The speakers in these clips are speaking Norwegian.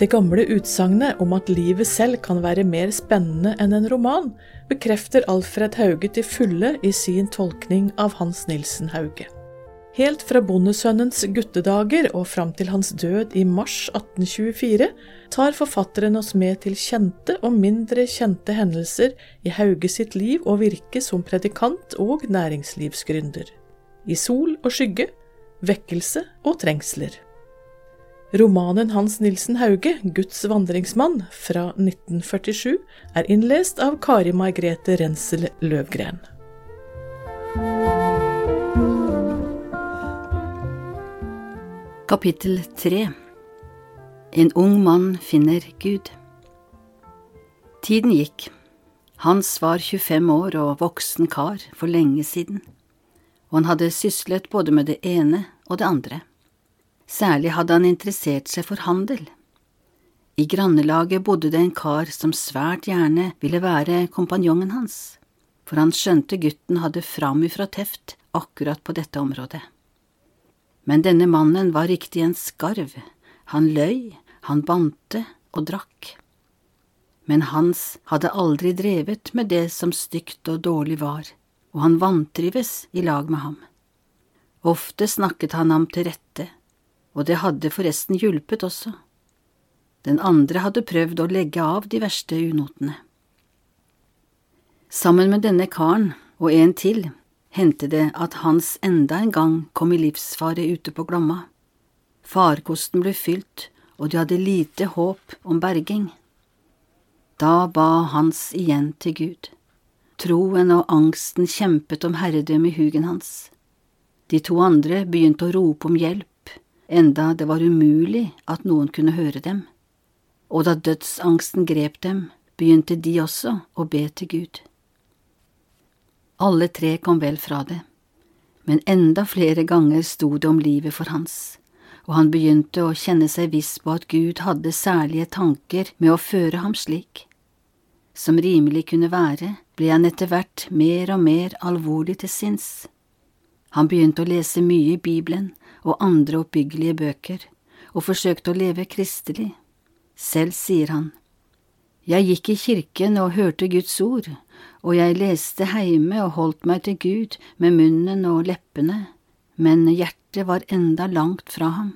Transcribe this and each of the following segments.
Det gamle utsagnet om at livet selv kan være mer spennende enn en roman, bekrefter Alfred Hauge til fulle i sin tolkning av Hans Nilsen Hauge. Helt fra bondesønnens guttedager og fram til hans død i mars 1824 tar forfatteren oss med til kjente og mindre kjente hendelser i Hauge sitt liv og virke som predikant og næringslivsgründer. I sol og skygge, vekkelse og trengsler. Romanen Hans Nilsen Hauge, Guds vandringsmann, fra 1947, er innlest av Kari Margrethe Rensel Løvgren. Kapittel 3. En ung mann finner Gud. Tiden gikk. Hans var 25 år og voksen kar for lenge siden, og han hadde syslet både med det ene og det andre. Særlig hadde han interessert seg for handel. I grannelaget bodde det en kar som svært gjerne ville være kompanjongen hans, for han skjønte gutten hadde framifrå teft akkurat på dette området. Men denne mannen var riktig en skarv. Han løy, han bante og drakk. Men Hans hadde aldri drevet med det som stygt og dårlig var, og han vantrives i lag med ham. Ofte snakket han ham til rette, og det hadde forresten hjulpet også. Den andre hadde prøvd å legge av de verste unotene. Sammen med denne karen og en til hendte det at Hans enda en gang kom i livsfare ute på Glomma. Farkosten ble fylt, og de hadde lite håp om berging. Da ba Hans igjen til Gud. Troen og angsten kjempet om herredømme i hugen hans. De to andre begynte å rope om hjelp, enda det var umulig at noen kunne høre dem. Og da dødsangsten grep dem, begynte de også å be til Gud. Alle tre kom vel fra det, men enda flere ganger sto det om livet for Hans, og han begynte å kjenne seg viss på at Gud hadde særlige tanker med å føre ham slik. Som rimelig kunne være, ble han etter hvert mer og mer alvorlig til sinns. Han begynte å lese mye i Bibelen og andre oppbyggelige bøker, og forsøkte å leve kristelig. Selv sier han: «Jeg gikk i kirken og hørte Guds ord, og jeg leste heime og holdt meg til Gud med munnen og leppene, men hjertet var enda langt fra ham.»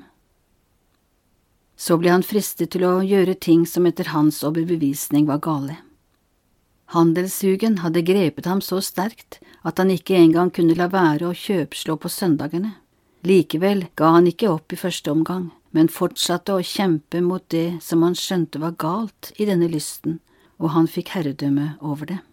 Så ble han fristet til å gjøre ting som etter hans overbevisning var gale. Handelssugen hadde grepet ham så sterkt at han ikke engang kunne la være å kjøpslå på søndagene. Likevel ga han ikke opp i første omgang, men fortsatte å kjempe mot det som han skjønte var galt i denne lysten, og han fikk herredømme over det.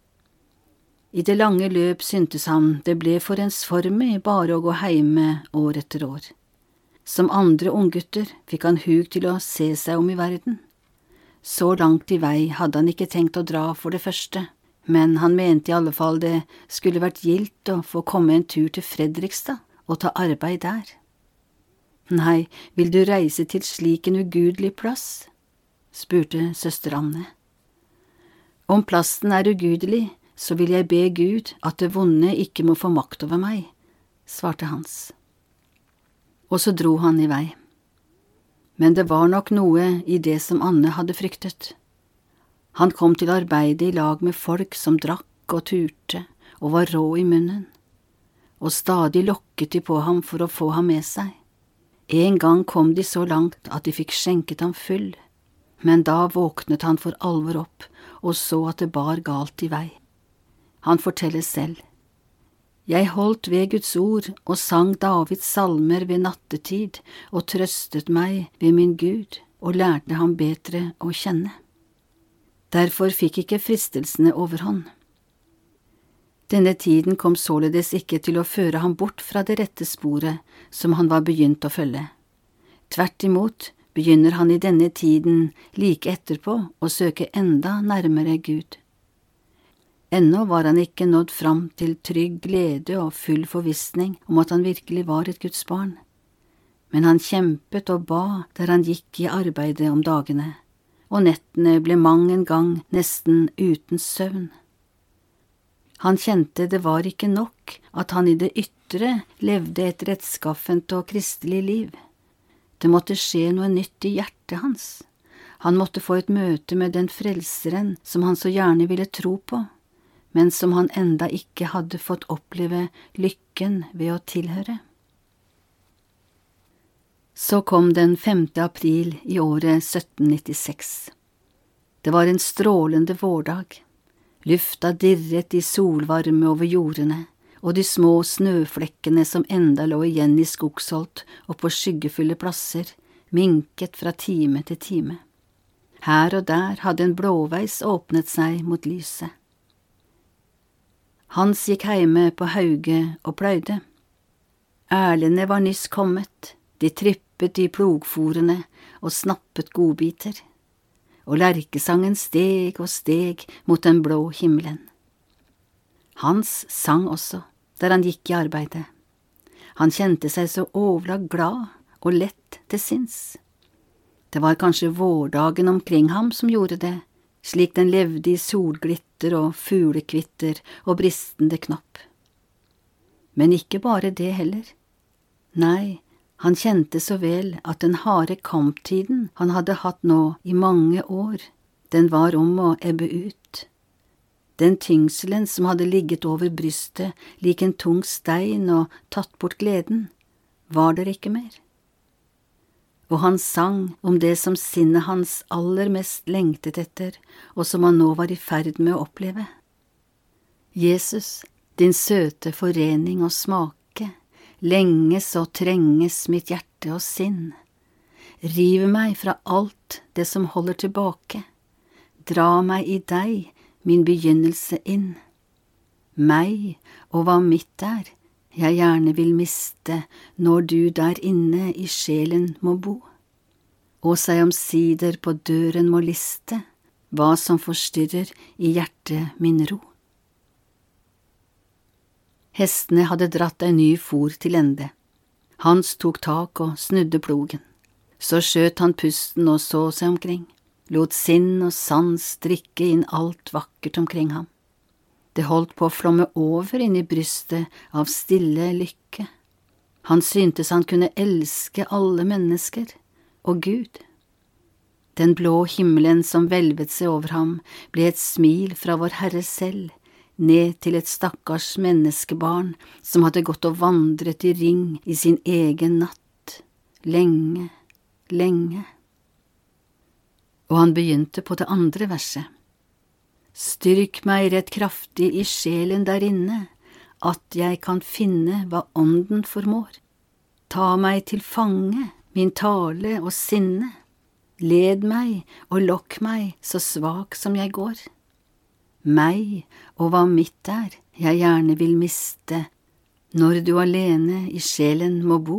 I det lange løp syntes han det ble for ensformig bare å gå heime år etter år. Som andre unggutter fikk han hug til å se seg om i verden. Så langt i vei hadde han ikke tenkt å dra for det første, men han mente i alle fall det skulle vært gildt å få komme en tur til Fredrikstad og ta arbeid der. «Nei, vil du reise til slik en ugudelig plass?» spurte søster Anne. «Om plassen er ugudelig, så vil jeg be Gud at det vonde ikke må få makt over meg», svarte Hans. Og så dro han i vei. Men det var nok noe i det som Anne hadde fryktet. Han kom til arbeidet i lag med folk som drakk og turte og var rå i munnen, og stadig lokket de på ham for å få ham med seg. En gang kom de så langt at de fikk skjenket ham full, men da våknet han for alvor opp og så at det bar galt i vei. Han forteller selv: «Jeg holdt ved Guds ord og sang Davids salmer ved nattetid og trøstet meg ved min Gud og lærte ham bedre å kjenne. Derfor fikk ikke fristelsene overhånd.» Denne tiden kom således ikke til å føre ham bort fra det rette sporet som han var begynt å følge. Tvert imot begynner han i denne tiden like etterpå å søke enda nærmere Gud. Ennå var han ikke nådd fram til trygg glede og full forvissning om at han virkelig var et Guds barn. Men han kjempet og ba der han gikk i arbeidet om dagene, og nettene ble mang en gang nesten uten søvn. Han kjente det var ikke nok at han i det ytre levde et rettskaffent og kristelig liv. Det måtte skje noe nytt i hjertet hans, Han måtte få et møte med den frelseren som han så gjerne ville tro på, men som han enda ikke hadde fått oppleve lykken ved å tilhøre. Så kom den 5. april i året 1796. Det var en strålende vårdag. Lufta dirret i solvarme over jordene, og de små snøflekkene som enda lå igjen i skogsholt og på skyggefulle plasser, minket fra time til time. Her og der hadde en blåveis åpnet seg mot lyset. Hans gikk heime på Hauge og pløyde. Ærlene var nyss kommet, de trippet i plogforene og snappet godbiter, og lerkesangen steg og steg mot den blå himmelen. Hans sang også, der han gikk i arbeidet. Han kjente seg så overlag glad og lett til sinns. Det var kanskje vårdagen omkring ham som gjorde det, slik den levde i solglitter og fuglekvitter og bristende knopp. Men ikke bare det heller. Nei, han kjente så vel at den harde kamptiden han hadde hatt nå i mange år, den var om å ebbe ut. Den tyngselen som hadde ligget over brystet lik en tung stein og tatt bort gleden, var der ikke mer. Og han sang om det som sinnet hans aller mest lengtet etter, og som han nå var i ferd med å oppleve. Jesus, din søte forening og smake, lenges og trenges mitt hjerte og sinn. Riv meg fra alt det som holder tilbake, dra meg i deg, min begynnelse inn. Meg og hva mitt er, jeg gjerne vil miste når du der inne i sjelen må bo, og seg omsider på døren må liste hva som forstyrrer i hjertet min ro. Hestene hadde dratt en ny fôr til ende. Hans tok tak og snudde plogen. Så skjøt han pusten og så seg omkring, lot sinn og sans drikke inn alt vakkert omkring ham. Det holdt på å flomme over inn i brystet av stille lykke. Han syntes han kunne elske alle mennesker, og Gud. Den blå himmelen som hvelvet seg over ham, ble et smil fra vår Herre selv, ned til et stakkars menneskebarn som hadde gått og vandret i ring i sin egen natt, lenge, lenge. Og han begynte på det andre verset. Styrk meg rett kraftig i sjelen der inne, at jeg kan finne hva ånden formår. Ta meg til fange, min tale og sinne. Led meg og lokk meg så svak som jeg går. Meg og hva mitt er, jeg gjerne vil miste, når du alene i sjelen må bo.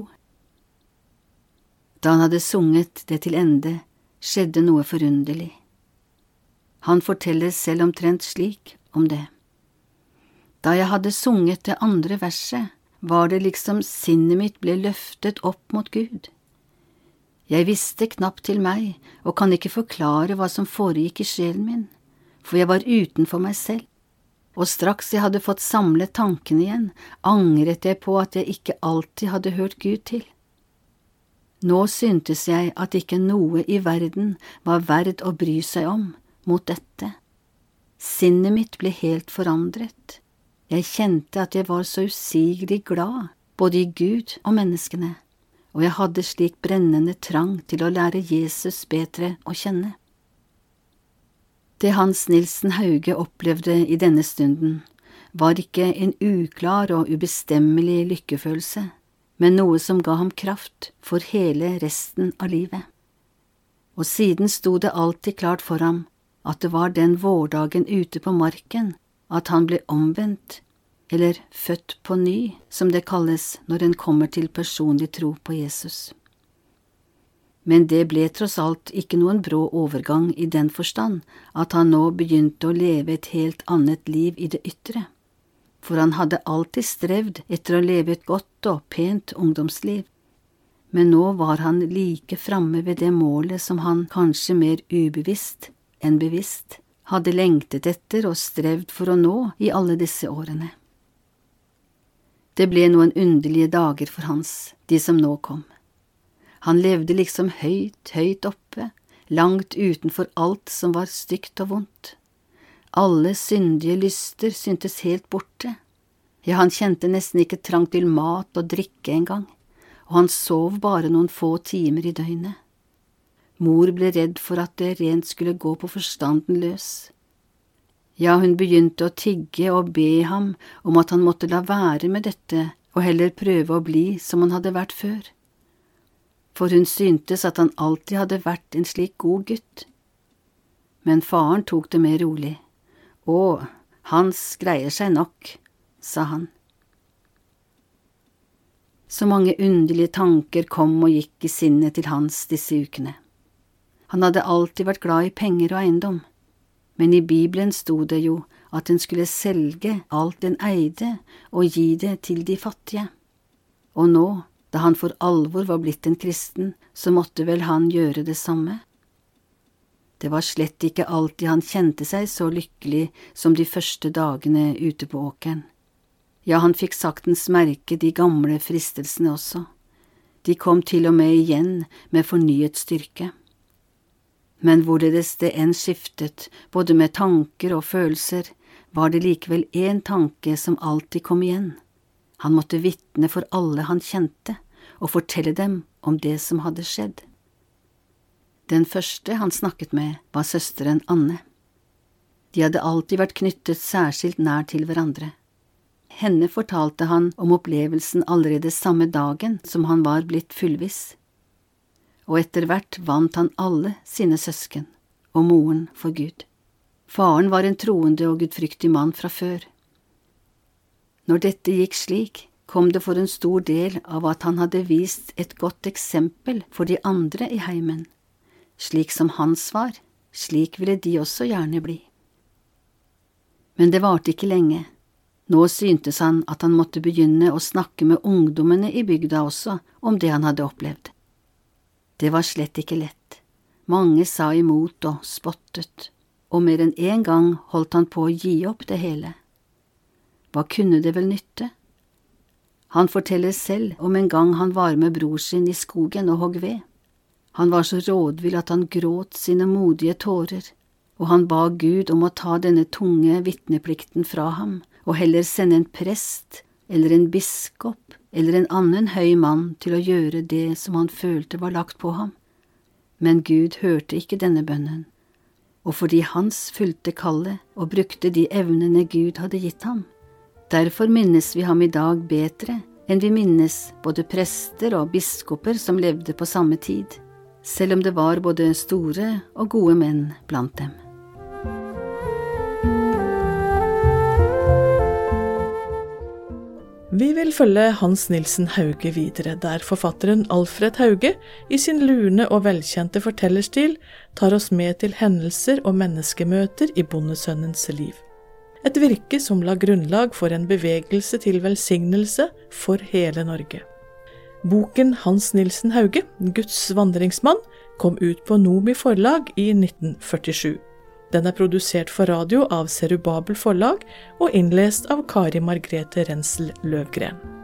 Da han hadde sunget det til ende, skjedde noe forunderlig. Han forteller selv omtrent slik om det. Da jeg hadde sunget det andre verset, var det liksom sinnet mitt ble løftet opp mot Gud. Jeg visste knapt til meg, og kan ikke forklare hva som foregikk i sjelen min, for jeg var utenfor meg selv, og straks jeg hadde fått samlet tankene igjen, angret jeg på at jeg ikke alltid hadde hørt Gud til. Nå syntes jeg at ikke noe i verden var verd å bry seg om, mot dette. Sinnet mitt ble helt forandret. Jeg kjente at jeg var så usigelig glad, både i Gud og menneskene, og jeg hadde slik brennende trang til å lære Jesus bedre å kjenne. Det Hans Nilsen Hauge opplevde i denne stunden, var ikke en uklar og ubestemmelig lykkefølelse, men noe som ga ham kraft for hele resten av livet. Og siden sto det alltid klart for ham at det var den vårdagen ute på marken at han ble omvendt, eller født på ny, som det kalles når en kommer til personlig tro på Jesus. Men det ble tross alt ikke noen brå overgang i den forstand at han nå begynte å leve et helt annet liv i det ytre, for han hadde alltid strevd etter å leve et godt og pent ungdomsliv. Men nå var han like framme ved det målet som han kanskje mer ubevisst enn bevisst hadde lengtet etter og strevd for å nå i alle disse årene. Det ble noen underlige dager for Hans, de som nå kom. Han levde liksom høyt, høyt oppe, langt utenfor alt som var stygt og vondt. Alle syndige lyster syntes helt borte. Ja, han kjente nesten ikke trang til mat og drikke engang, og han sov bare noen få timer i døgnet. Mor ble redd for at det rent skulle gå på forstanden løs. Ja, hun begynte å tigge og be ham om at han måtte la være med dette og heller prøve å bli som han hadde vært før. For hun syntes at han alltid hadde vært en slik god gutt. Men faren tok det mer rolig. Å, Hans greier seg nok, sa han. Så mange underlige tanker kom og gikk i sinnet til Hans disse ukene. Han hadde alltid vært glad i penger og eiendom, men i Bibelen sto det jo at en skulle selge alt en eide og gi det til de fattige. Og nå, da han for alvor var blitt en kristen, så måtte vel han gjøre det samme. Det var slett ikke alltid han kjente seg så lykkelig som de første dagene ute på åkeren. Ja, han fikk saktens merke de gamle fristelsene også. De kom til og med igjen med fornyet styrke. Men hvorledes det enn skiftet, både med tanker og følelser, var det likevel en tanke som alltid kom igjen. Han måtte vitne for alle han kjente, og fortelle dem om det som hadde skjedd. Den første han snakket med var søsteren Anne. De hadde alltid vært knyttet særskilt nær til hverandre. Henne fortalte han om opplevelsen allerede samme dagen som han var blitt fullviss. Og etter hvert vant han alle sine søsken, og moren for Gud. Faren var en troende og gudfryktig mann fra før. Når dette gikk slik, kom det for en stor del av at han hadde vist et godt eksempel for de andre i heimen. Slik som Hans var, slik ville de også gjerne bli. Men det varte ikke lenge. Nå syntes han at han måtte begynne å snakke med ungdommene i bygda også om det han hadde opplevd. Det var slett ikke lett. Mange sa imot og spottet, og mer enn en gang holdt han på å gi opp det hele. Hva kunne det vel nytte? Han forteller selv om en gang han var med bror sin i skogen og hogg ved. Han var så rådvill at han gråt sine modige tårer, og han ba Gud om å ta denne tunge vitneplikten fra ham, og heller sende en prest, eller en biskop, eller en annen høy mann til å gjøre det som han følte var lagt på ham. Men Gud hørte ikke denne bønnen, og fordi Hans fulgte kallet og brukte de evnene Gud hadde gitt ham. Derfor minnes vi ham i dag bedre enn vi minnes både prester og biskoper som levde på samme tid, selv om det var både store og gode menn blant dem. Vi vil følge Hans Nilsen Hauge videre, der forfatteren Alfred Hauge i sin lune og velkjente fortellerstil tar oss med til hendelser og menneskemøter i bondesønnens liv. Et virke som la grunnlag for en bevegelse til velsignelse for hele Norge. Boken Hans Nilsen Hauge, Guds vandringsmann, kom ut på Nomi forlag i 1947. Den er produsert for radio av Zerubabel forlag og innlest av Kari Margrethe Rensel Løvgren.